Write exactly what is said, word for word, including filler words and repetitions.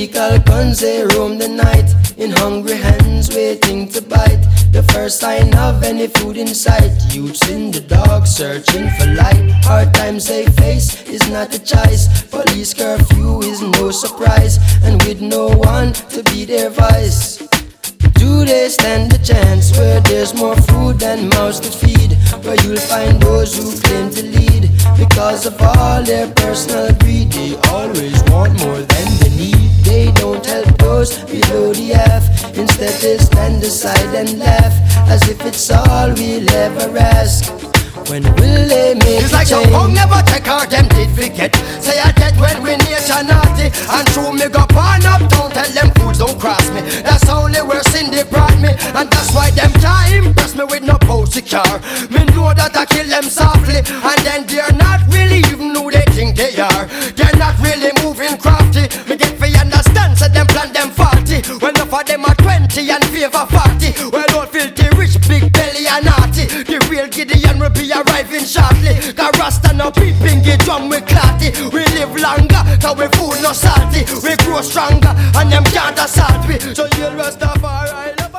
illegal guns, they roam the night in hungry hands waiting to bite. The first sign of any food in sight, youths in the dark searching for light. Hard times they face is not a choice. Police curfew is no surprise, and with no one to be their voice, do they stand a chance where there's more food than mouths to feed? Where you'll find those who claim to lead because of all their personal greed. They always want more than they need. They don't help those below the F. Instead they stand aside and laugh as if it's all we'll ever ask. When will they make it's a like change? your home never take her, them did forget. Say I get when we nature naughty. And true me go burn up, don't tell them fools don't cross me. That's only where Cindy brought me. And that's why them can't impress me with no posy car. Me know that I kill them softly. And then they're not really even who they think they are. They're not really moving crafty. Me get for understand, so them plan them faulty. When enough of them are twenty and favor forty. Well don't filthy rich, big belly and naughty. The real Gideon will be arriving shortly. Cause Rasta no peeping, get drum with clatty. We live longer, cause we food no salty. We grow stronger, and them can't assault we. So you'll Rastafari love.